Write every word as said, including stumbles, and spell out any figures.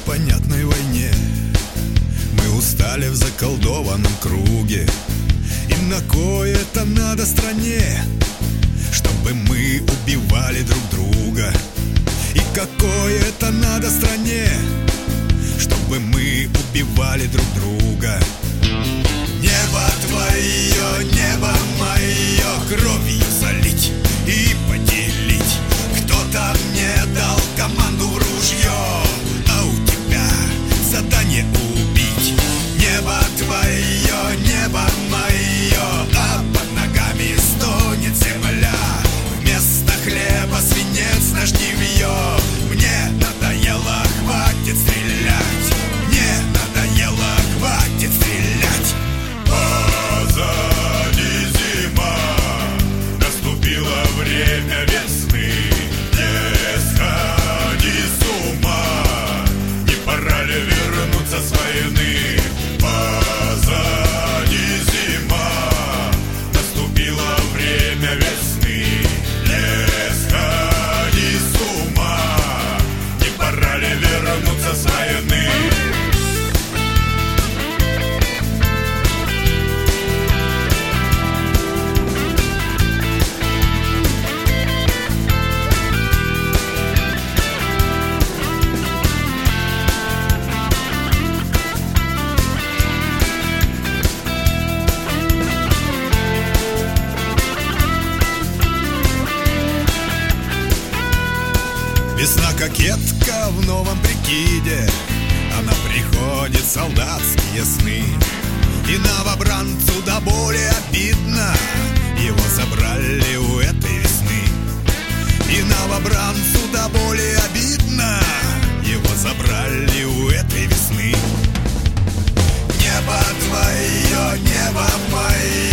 непонятной войне. Мы устали в заколдованном круге, и на кое-то надо стране, чтобы мы убивали друг друга. И какое-то надо стране, чтобы мы убивали друг друга. Небо твое, небо мое, кровью залить и поделить. Кто-то мне дал команду в ружье, а у тебя задание убить. Небо твое, небо мое, а под ногами стонет земля. Вместо хлеба свинец на жнивье. Мне надоело, хватит стрелять. Мне надоело, хватит стрелять. Позади зима, наступило время весны. Не сходи с ума, не пора ли вернуться с войны? Позади зима, наступило время весны. Не сходи с ума, не пора ли вернуться с войны? Весна кокетка в новом прикиде, она приходит в солдатские сны. И новобранцу до боли обидно, его забрали у этой весны. И новобранцу до боли обидно, его забрали у этой весны. Небо твое, небо мое,